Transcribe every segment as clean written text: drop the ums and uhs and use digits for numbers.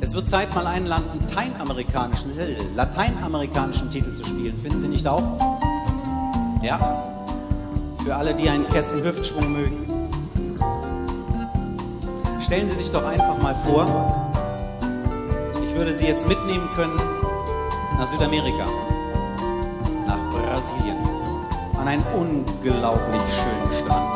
Es wird Zeit, mal einen lateinamerikanischen Titel zu spielen. Finden Sie nicht auch? Ja? Für alle, die einen Kessel-Hüftschwung mögen. Stellen Sie sich doch einfach mal vor, ich würde Sie jetzt mitnehmen können nach Südamerika, nach Brasilien, an einen unglaublich schönen Strand.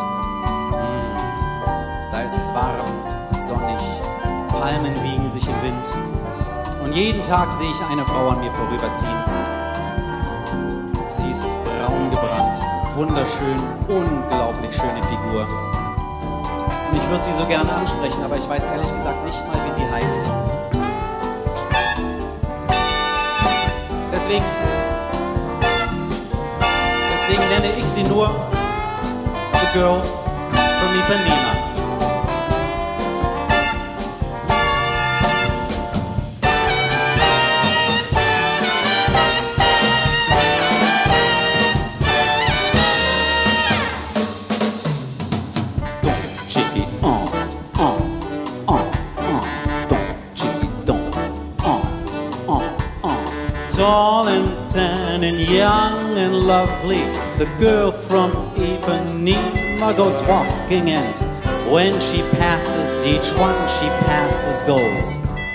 Da ist es warm, sonnig, Palmen wiegen sich im Wind. Und jeden Tag sehe ich eine Frau an mir vorüberziehen. Sie ist braun gebrannt, wunderschön, unglaublich schöne Figur. Und ich würde sie so gerne ansprechen, aber ich weiß ehrlich gesagt nicht mal, wie sie heißt. Deswegen nenne ich sie nur The Girl from Ipanema. Tall and tan and young and lovely, the girl from Ipanema goes walking, and when she passes, each one she passes goes,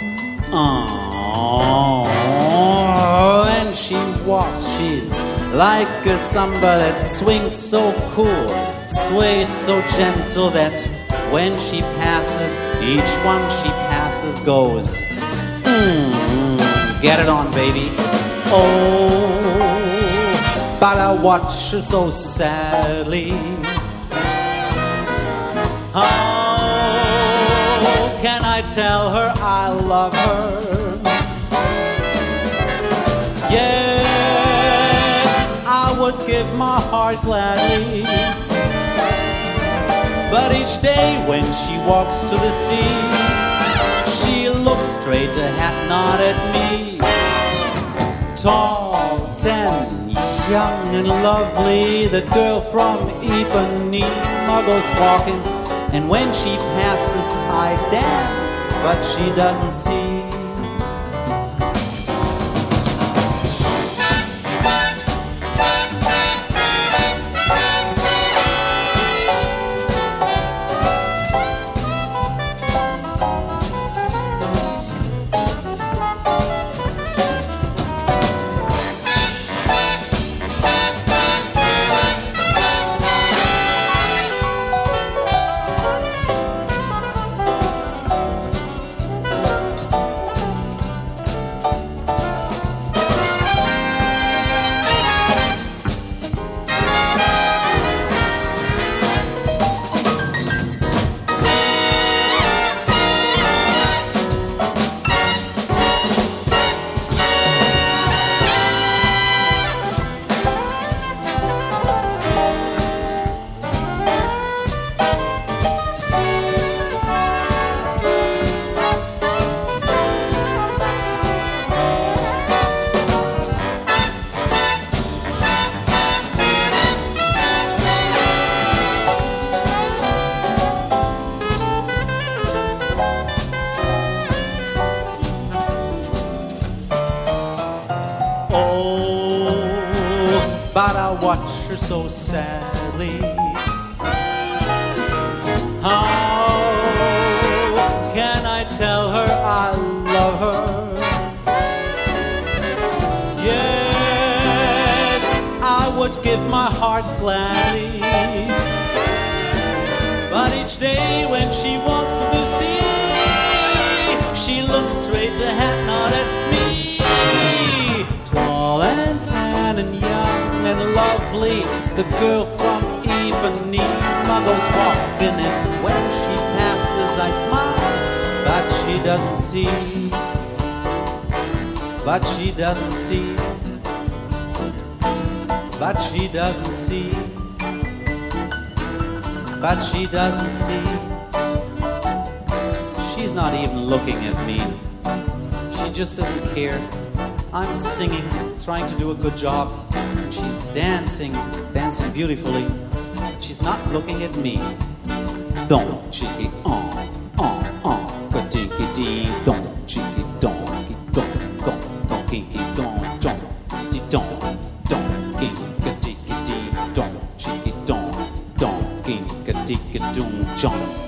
oh. And she walks, she's like a samba that swings so cool, sways so gentle that when she passes, each one she passes goes, get it on, baby. Oh, but I watch her so sadly. How can I tell her I love her? Yes, I would give my heart gladly. But each day when she walks to the sea, she looks straight ahead, not at me. Tall, tan, young and lovely, the girl from Ipanema goes walking, and when she passes I dance, but she doesn't see. But I watch her so sadly. How can I tell her I love her? Yes, I would give my heart gladly. But each day when she walks to the sea, she looks straight ahead, not at me. Tall and tan and young and lovely, the girl from Ipanema goes walking, and when she passes I smile, but she doesn't see. But she doesn't see. But she doesn't see. But she doesn't see. She's not even looking at me. She just doesn't care. I'm singing, trying to do a good job. She's dancing beautifully. She's not looking at me. Don't cheeky, ka-dinky-dee, don't cheeky. kinky don, don, di don, don, kinka dicka dee don, chicky don, don, kinka dicka don, don.